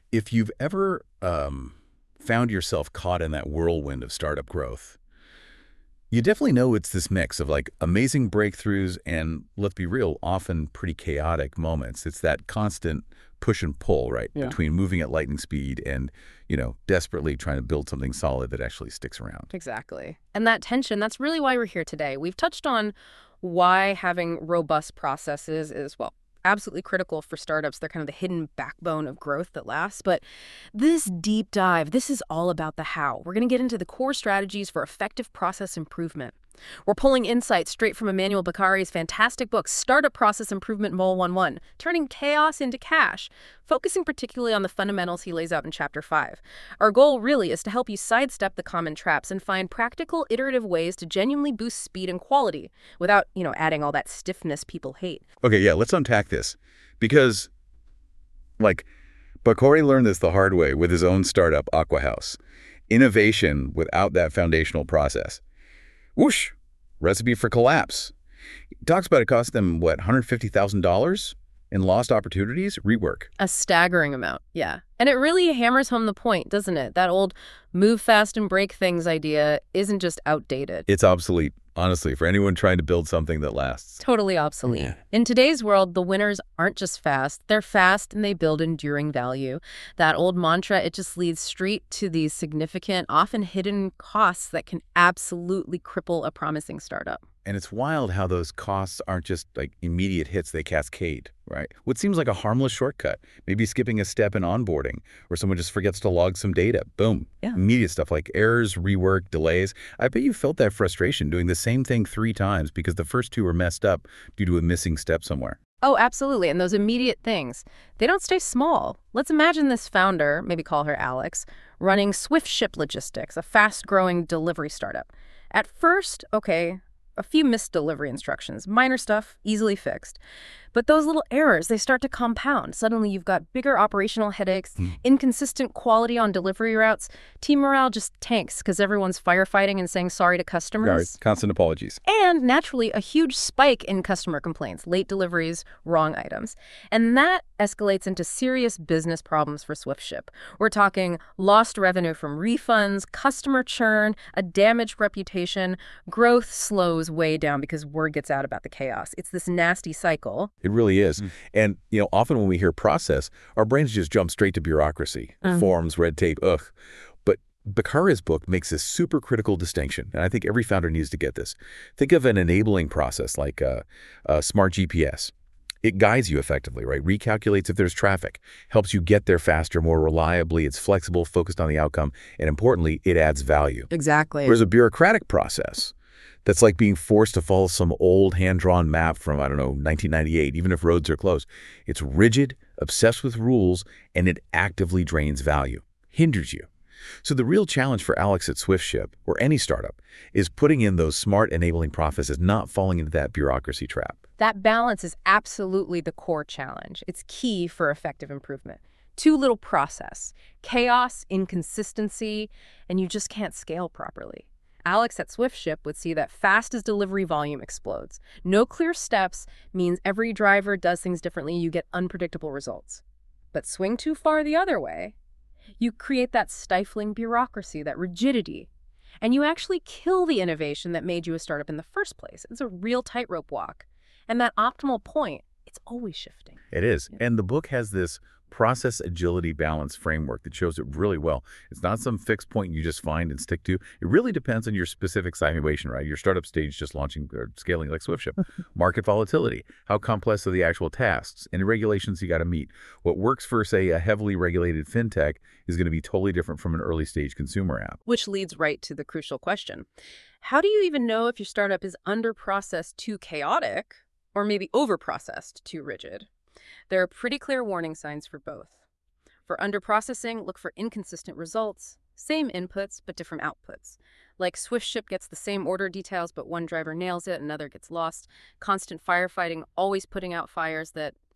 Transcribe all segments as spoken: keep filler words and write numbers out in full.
If you've ever um, found yourself caught in that whirlwind of startup growth, you definitely know it's this mix of like amazing breakthroughs and, let's be real, often pretty chaotic moments. It's that constant push and pull, right, Yeah. between moving at lightning speed and, you know, desperately trying to build something solid that actually sticks around. Exactly. And that tension, that's really why we're here today. We've touched on why having robust processes is, well, absolutely critical for startups. They're kind of the hidden backbone of growth that lasts. But this deep dive, this is all about the how. We're going to get into the core strategies for effective process improvement. We're pulling insights straight from Emmanuel Beccari's fantastic book, Startup Process Improvement Mole one one, Turning Chaos into Cash, focusing particularly on the fundamentals he lays out in Chapter five. Our goal really is to help you sidestep the common traps and find practical, iterative ways to genuinely boost speed and quality without, you know, adding all that stiffness people hate. Okay, yeah, let's unpack this. Because, like, Beccari learned this the hard way with his own startup, Aqua House. Innovation without that foundational process. Whoosh! Recipe for collapse. He talks about it cost them, what, one hundred fifty thousand dollars in lost opportunities? Rework. A staggering amount, yeah. And it really hammers home the point, doesn't it? That old move fast and break things idea isn't just outdated. It's obsolete, honestly, for anyone trying to build something that lasts. Totally obsolete. Yeah. In today's world, the winners aren't just fast. They're fast and they build enduring value. That old mantra, it just leads straight to these significant, often hidden costs that can absolutely cripple a promising startup. And it's wild how those costs aren't just like immediate hits, they cascade, right? What seems like a harmless shortcut, maybe skipping a step in onboarding, or someone just forgets to log some data. Boom. Yeah. Immediate stuff like errors, rework, delays. I bet you felt that frustration doing the same thing three times because the first two were messed up due to a missing step somewhere. Oh, absolutely. And those immediate things, they don't stay small. Let's imagine this founder, maybe call her Alex, running Swift Ship Logistics, a fast-growing delivery startup. At first, okay, a few missed delivery instructions, minor stuff, easily fixed. But those little errors, they start to compound. Suddenly you've got bigger operational headaches, Hmm. inconsistent quality on delivery routes. Team morale just tanks because everyone's firefighting and saying sorry to customers. Constant apologies. And naturally, a huge spike in customer complaints, late deliveries, wrong items. And that escalates into serious business problems for SwiftShip. We're talking lost revenue from refunds, customer churn, a damaged reputation. Growth slows way down because word gets out about the chaos. It's this nasty cycle. It really is. And, you know, often when we hear process, our brains just jump straight to bureaucracy, forms, red tape, ugh. But Beccari's book makes this super critical distinction, and I think every founder needs to get this. Think of an enabling process like a, a smart G P S. It guides you effectively, right? Recalculates if there's traffic, helps you get there faster, more reliably. It's flexible, focused on the outcome, and importantly, it adds value. Exactly. Whereas a bureaucratic process, that's like being forced to follow some old hand-drawn map from, I don't know, nineteen ninety-eight, even if roads are closed. It's rigid, obsessed with rules, and it actively drains value, hinders you. So the real challenge for Alex at SwiftShip, or any startup, is putting in those smart enabling processes, not falling into that bureaucracy trap. That balance is absolutely the core challenge. It's key for effective improvement. Too little process, chaos, inconsistency, and you just can't scale properly. Alex at SwiftShip would see that fast as delivery volume explodes. No clear steps means every driver does things differently. You get unpredictable results. But swing too far the other way, you create that stifling bureaucracy, that rigidity, and you actually kill the innovation that made you a startup in the first place. It's a real tightrope walk. And that optimal point, it's always shifting. It is. And the book has this process agility balance framework that shows it really well. It's not some fixed point you just find and stick to. It really depends on your specific situation, right? Your startup stage, just launching or scaling like SwiftShip. Market volatility. How complex are the actual tasks? Any regulations you got to meet? What works for, say, a heavily regulated fintech is going to be totally different from an early stage consumer app. Which leads right to the crucial question. How do you even know if your startup is under-processed too chaotic or maybe over-processed too rigid? There are pretty clear warning signs for both. For underprocessing, look for inconsistent results, same inputs but different outputs. Like SwiftShip gets the same order details but one driver nails it, another gets lost. Constant firefighting, always putting out fires that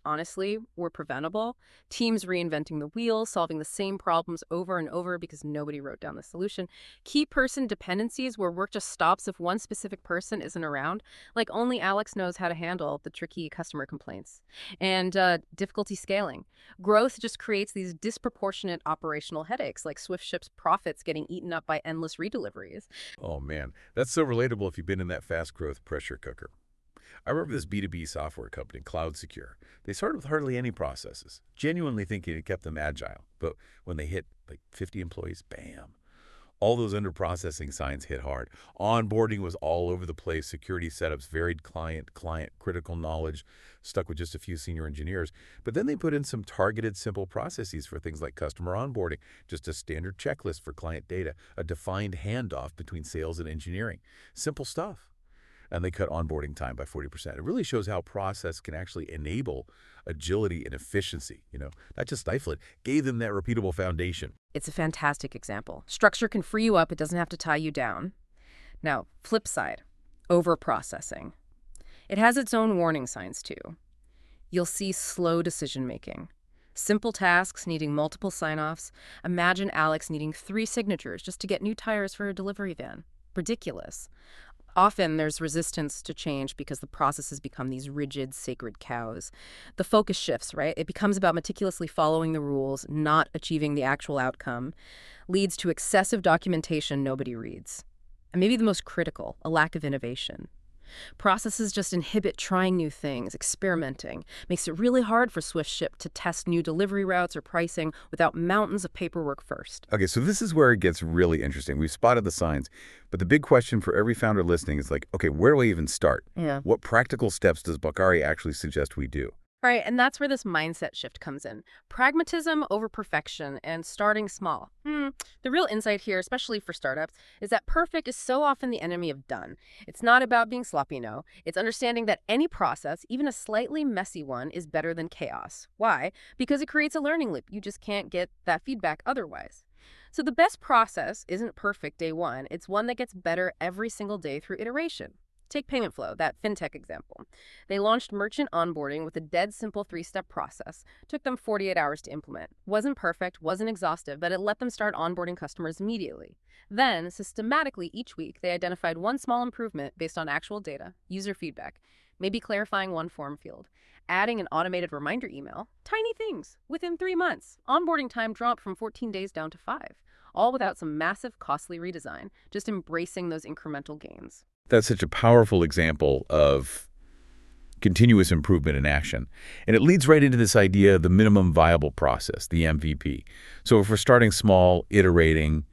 honestly, were preventable. Teams reinventing the wheel, solving the same problems over and over because nobody wrote down the solution. Key person dependencies where work just stops if one specific person isn't around, like only Alex knows how to handle the tricky customer complaints. And uh, difficulty scaling. Growth just creates these disproportionate operational headaches, like SwiftShip's profits getting eaten up by endless redeliveries. Oh, man. That's so relatable if you've been in that fast growth pressure cooker. I remember this B two B software company, Cloud Secure. They started with hardly any processes, genuinely thinking it kept them agile. But when they hit like fifty employees, bam, all those under-processing signs hit hard. Onboarding was all over the place. Security setups, varied client, client, critical knowledge, stuck with just a few senior engineers. But then they put in some targeted, simple processes for things like customer onboarding, just a standard checklist for client data, a defined handoff between sales and engineering. Simple stuff. And they cut onboarding time by forty percent. It really shows how process can actually enable agility and efficiency, you know, not just stifle it, gave them that repeatable foundation. It's a fantastic example. Structure can free you up. It doesn't have to tie you down. Now, flip side, over-processing. It has its own warning signs, too. You'll see slow decision-making. Simple tasks needing multiple sign-offs. Imagine Alex needing three signatures just to get new tires for a delivery van. Ridiculous. Often there's resistance to change because the processes become these rigid, sacred cows. The focus shifts, right? It becomes about meticulously following the rules, not achieving the actual outcome, leads to excessive documentation nobody reads. And maybe the most critical, a lack of innovation. Processes just inhibit trying new things, experimenting. Makes it really hard for SwiftShip to test new delivery routes or pricing without mountains of paperwork first. Okay, so this is where it gets really interesting. We've spotted the signs, but the big question for every founder listening is like, okay, where do I even start? Yeah. What practical steps does Bakari actually suggest we do? Right, and that's where this mindset shift comes in. Pragmatism over perfection and starting small. Hmm. The real insight here, especially for startups, is that perfect is so often the enemy of done. It's not about being sloppy, no. It's understanding that any process, even a slightly messy one, is better than chaos. Why? Because it creates a learning loop. You just can't get that feedback otherwise. So the best process isn't perfect day one. It's one that gets better every single day through iteration. Take Payment Flow, that fintech example. They launched merchant onboarding with a dead simple three-step process. Took them forty-eight hours to implement. Wasn't perfect, wasn't exhaustive, but it let them start onboarding customers immediately. Then, systematically each week, they identified one small improvement based on actual data, user feedback, maybe clarifying one form field, adding an automated reminder email, tiny things. Within three months, onboarding time dropped from fourteen days down to five, all without some massive, costly redesign, just embracing those incremental gains. That's such a powerful example of continuous improvement in action. And it leads right into this idea of the minimum viable process, the M V P. So if we're starting small, iterating,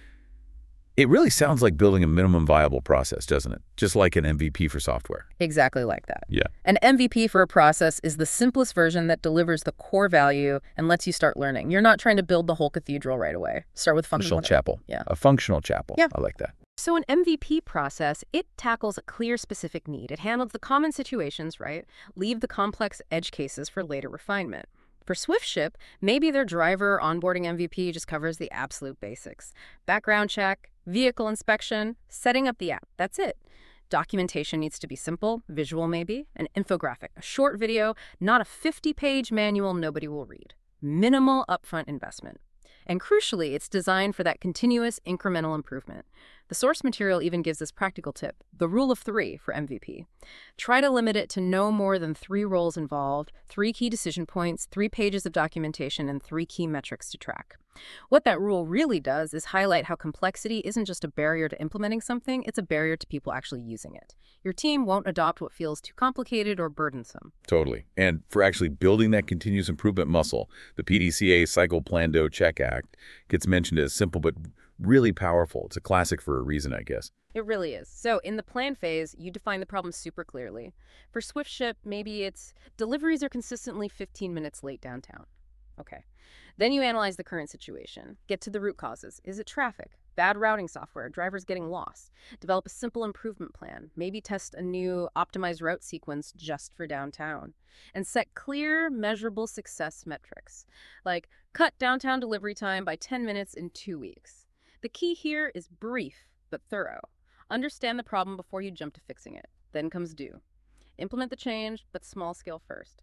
it really sounds like building a minimum viable process, doesn't it? Just like an M V P for software. Exactly like that. Yeah. An M V P for a process is the simplest version that delivers the core value and lets you start learning. You're not trying to build the whole cathedral right away. Start with functional. Functional chapel. Yeah. A functional chapel. Yeah. I like that. So an M V P process, it tackles a clear specific need. It handles the common situations, right? Leave the complex edge cases for later refinement. For SwiftShip, maybe their driver onboarding M V P just covers the absolute basics. Background check, vehicle inspection, setting up the app. That's it. Documentation needs to be simple, visual maybe, an infographic, a short video, not a fifty-page manual nobody will read. Minimal upfront investment. And crucially, it's designed for that continuous incremental improvement. The source material even gives this practical tip, the rule of three for M V P. Try to limit it to no more than three roles involved, three key decision points, three pages of documentation, and three key metrics to track. What that rule really does is highlight how complexity isn't just a barrier to implementing something, it's a barrier to people actually using it. Your team won't adopt what feels too complicated or burdensome. Totally. And for actually building that continuous improvement muscle, the P D C A Cycle Plan Do Check Act gets mentioned as simple but really powerful. It's a classic for a reason, I guess. It really is. So in the plan phase, you define the problem super clearly. For SwiftShip, maybe it's deliveries are consistently fifteen minutes late downtown. Okay. Then you analyze the current situation. Get to the root causes. Is it traffic? Bad routing software? Drivers getting lost? Develop a simple improvement plan. Maybe test a new optimized route sequence just for downtown. And set clear, measurable success metrics. Like cut downtown delivery time by ten minutes in two weeks. The key here is brief but thorough. Understand the problem before you jump to fixing it. Then comes do. Implement the change, but small scale first.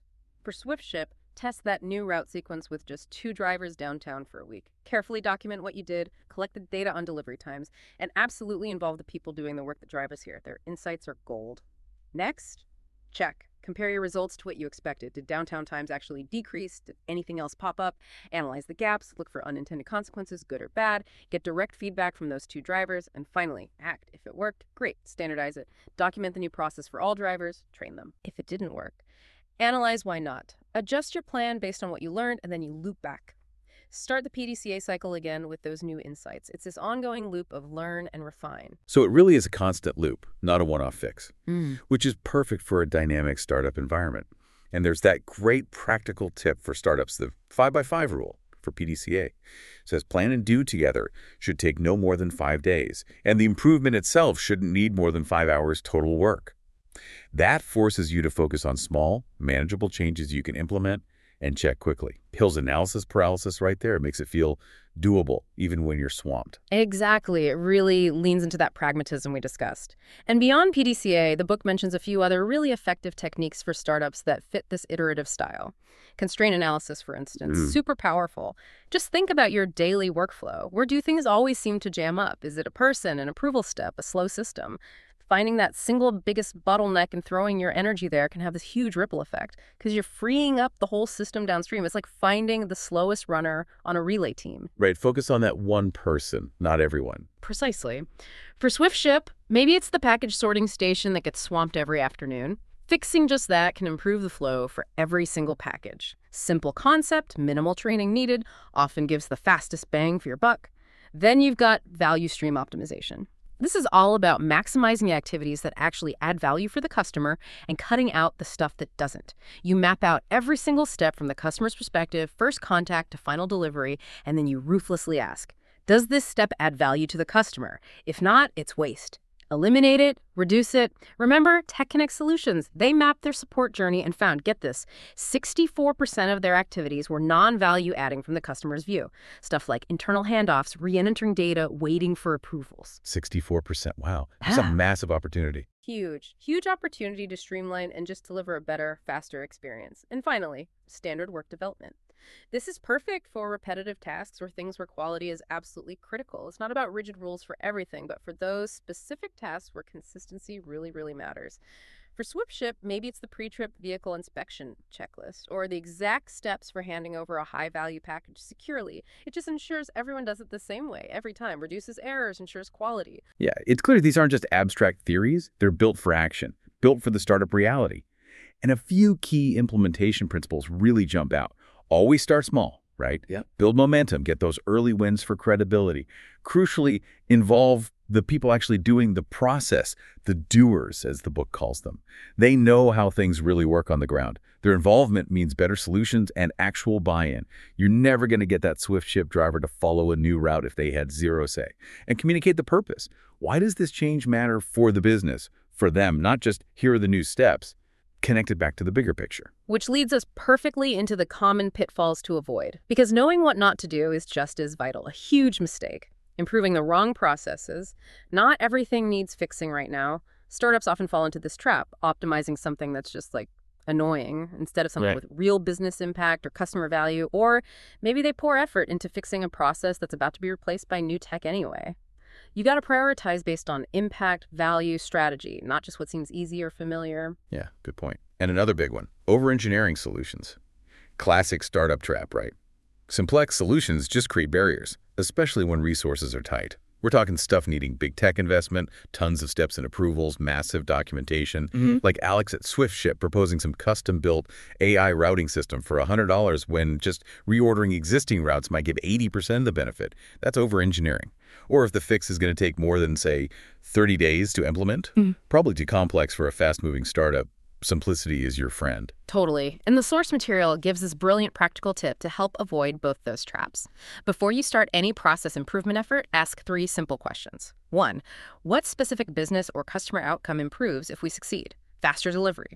For SwiftShip, test that new route sequence with just two drivers downtown for a week. Carefully document what you did, collect the data on delivery times, and absolutely involve the people doing the work that drive us here. Their insights are gold. Next, check. Compare your results to what you expected. Did downtown times actually decrease? Did anything else pop up? Analyze the gaps, look for unintended consequences, good or bad. Get direct feedback from those two drivers. And finally, act. If it worked, great, standardize it. Document the new process for all drivers, train them. If it didn't work, analyze why not. Adjust your plan based on what you learned, and then you loop back. Start the P D C A cycle again with those new insights. It's this ongoing loop of learn and refine. So it really is a constant loop, not a one-off fix, Mm. which is perfect for a dynamic startup environment. And there's that great practical tip for startups, the five by five rule for P D C A. It says plan and do together should take no more than five days, and the improvement itself shouldn't need more than five hours total work. That forces you to focus on small, manageable changes you can implement and check quickly. Hill's analysis paralysis right there. It makes it feel doable, even when you're swamped. Exactly. It really leans into that pragmatism we discussed. And beyond P D C A, the book mentions a few other really effective techniques for startups that fit this iterative style. Constraint analysis, for instance, Mm. super powerful. Just think about your daily workflow. Where do things always seem to jam up? Is it a person, an approval step, a slow system? Finding that single biggest bottleneck and throwing your energy there can have this huge ripple effect because you're freeing up the whole system downstream. It's like finding the slowest runner on a relay team. Right. Focus on that one person, not everyone. Precisely. For SwiftShip, maybe it's the package sorting station that gets swamped every afternoon. Fixing just that can improve the flow for every single package. Simple concept, minimal training needed, often gives the fastest bang for your buck. Then you've got value stream optimization. This is all about maximizing the activities that actually add value for the customer and cutting out the stuff that doesn't. You map out every single step from the customer's perspective, first contact to final delivery, and then you ruthlessly ask, does this step add value to the customer? If not, it's waste. Eliminate it, reduce it. Remember, TechConnect Solutions, they mapped their support journey and found, get this, sixty-four percent of their activities were non-value adding from the customer's view. Stuff like internal handoffs, re-entering data, waiting for approvals. sixty-four percent. Wow. That's a Ah. massive opportunity. Huge, huge opportunity to streamline and just deliver a better, faster experience. And finally, standard work development. This is perfect for repetitive tasks or things where quality is absolutely critical. It's not about rigid rules for everything, but for those specific tasks where consistency really, really matters. For SwiftShip, maybe it's the pre-trip vehicle inspection checklist or the exact steps for handing over a high-value package securely. It just ensures everyone does it the same way every time, reduces errors, ensures quality. Yeah, it's clear these aren't just abstract theories. They're built for action, built for the startup reality. And a few key implementation principles really jump out. Always start small, right? Yep. Build momentum, get those early wins for credibility. Crucially, involve the people actually doing the process, the doers, as the book calls them. They know how things really work on the ground. Their involvement means better solutions and actual buy-in. You're never going to get that SwiftShip driver to follow a new route if they had zero say. And communicate the purpose. Why does this change matter for the business, for them, not just here are the new steps, connected back to the bigger picture. Which leads us perfectly into the common pitfalls to avoid. Because knowing what not to do is just as vital, a huge mistake. Improving the wrong processes. Not everything needs fixing right now. Startups often fall into this trap, optimizing something that's just like annoying instead of something Right. with real business impact or customer value. Or maybe they pour effort into fixing a process that's about to be replaced by new tech anyway. You got to prioritize based on impact, value, strategy, not just what seems easy or familiar. Yeah, good point. And another big one, over-engineering solutions. Classic startup trap, right? Simplex solutions just create barriers, especially when resources are tight. We're talking stuff needing big tech investment, tons of steps and approvals, massive documentation, Mhm. like Alex at SwiftShip proposing some custom-built A I routing system for one hundred dollars when just reordering existing routes might give eighty percent of the benefit. That's over-engineering. Or if the fix is going to take more than, say, thirty days to implement, Mhm. probably too complex for a fast-moving startup. Simplicity is your friend. Totally. And the source material gives this brilliant practical tip to help avoid both those traps. Before you start any process improvement effort, ask three simple questions. One, what specific business or customer outcome improves if we succeed? Faster delivery.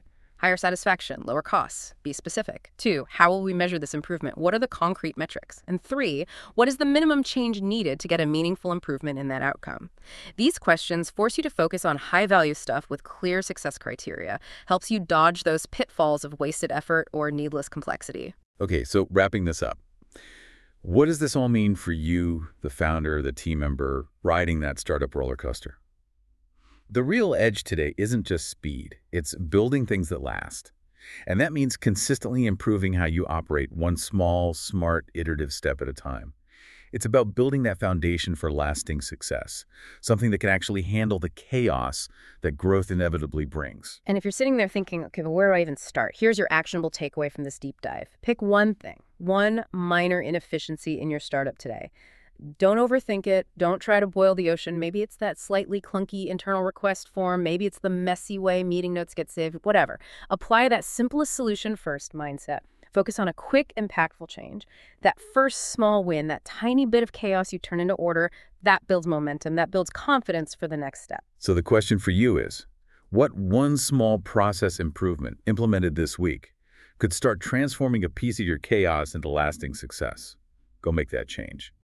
Higher satisfaction, lower costs. Be specific. Two, how will we measure this improvement? What are the concrete metrics? And three, what is the minimum change needed to get a meaningful improvement in that outcome? These questions force you to focus on high-value stuff with clear success criteria, helps you dodge those pitfalls of wasted effort or needless complexity. Okay, so wrapping this up, what does this all mean for you, the founder, the team member, riding that startup roller coaster? The real edge today isn't just speed, it's building things that last. And that means consistently improving how you operate one small, smart, iterative step at a time. It's about building that foundation for lasting success, something that can actually handle the chaos that growth inevitably brings. And if you're sitting there thinking, okay, but where do I even start? Here's your actionable takeaway from this deep dive. Pick one thing, one minor inefficiency in your startup today. Don't overthink it. Don't try to boil the ocean. Maybe it's that slightly clunky internal request form. Maybe it's the messy way meeting notes get saved, whatever. Apply that simplest solution first mindset. Focus on a quick, impactful change. That first small win, that tiny bit of chaos you turn into order, that builds momentum. That builds confidence for the next step. So the question for you is, what one small process improvement implemented this week could start transforming a piece of your chaos into lasting success? Go make that change.